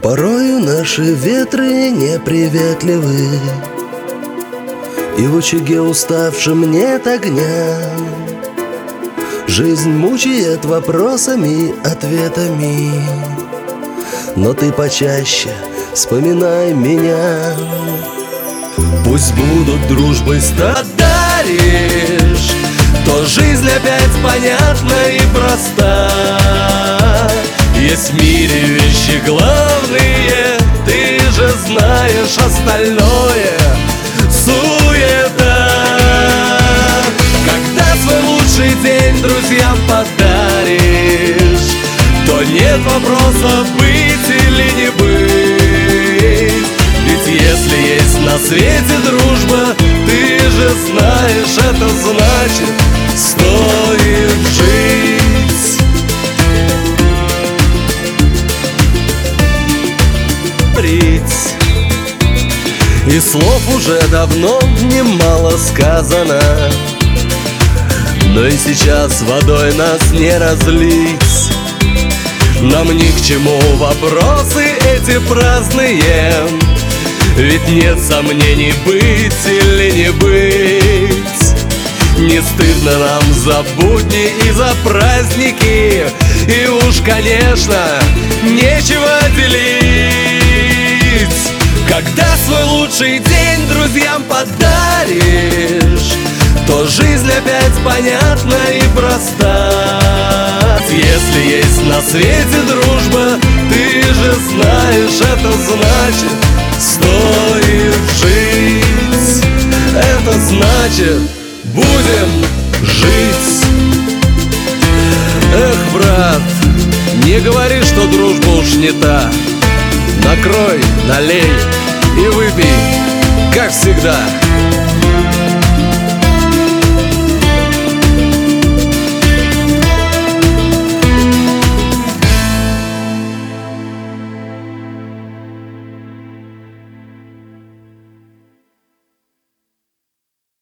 Порою наши ветры неприветливы, и в очаге уставшем нет огня. Жизнь мучает вопросами, ответами, но ты почаще вспоминай меня. Пусть будут дружбой даришь, то жизнь опять понятна и проста. Есть в мире вещи главные, ты же знаешь, остальное суета. Когда свой лучший день друзьям подаришь, то нет вопроса, быть или не быть. Ведь если есть на свете дружба, ты же знаешь, это значит, стоит жить. И слов уже давно немало сказано, но и сейчас водой нас не разлить. Нам ни к чему вопросы эти праздные, ведь нет сомнений, быть или не быть. Не стыдно нам за будни и за праздники, и уж, конечно, нечего делить. Когда свой лучший день друзьям подаришь, то жизнь опять понятна и проста. Если есть на свете дружба, ты же знаешь, это значит, стоит жить. Это значит, будем жить. Эх, брат, не говори, что дружба уж не та. Накрой, налей и выпей, как всегда.